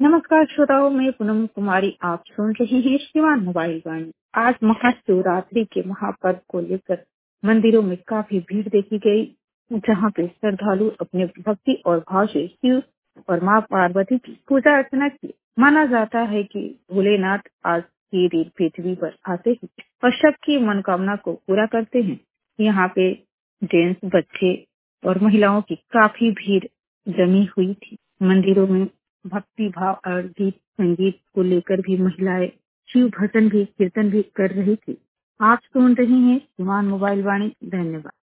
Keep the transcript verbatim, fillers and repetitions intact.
नमस्कार श्रोताओं, मैं पूनम कुमारी। आप सुन रहे हैं शिवान मोबाइल वाणी। आज महाशिवरात्रि के महापर्व को लेकर मंदिरों में काफी भीड़ देखी गई, जहां पे श्रद्धालु अपने भक्ति और भाव से शिव और मां पार्वती की पूजा अर्चना की। माना जाता है कि भोलेनाथ आज की दिन पृथ्वी पर आते हैं और सबकी मनोकामना को पूरा करते हैं। यहाँ पे जेंट्स, बच्चे और महिलाओं की काफी भीड़ जमी हुई थी। मंदिरों में भक्ति भाव और गीत संगीत को लेकर भी महिलाएं शिव भजन भी कीर्तन भी कर रही थी। आप सुन रही हैं शिवान मोबाइल वाणी। धन्यवाद।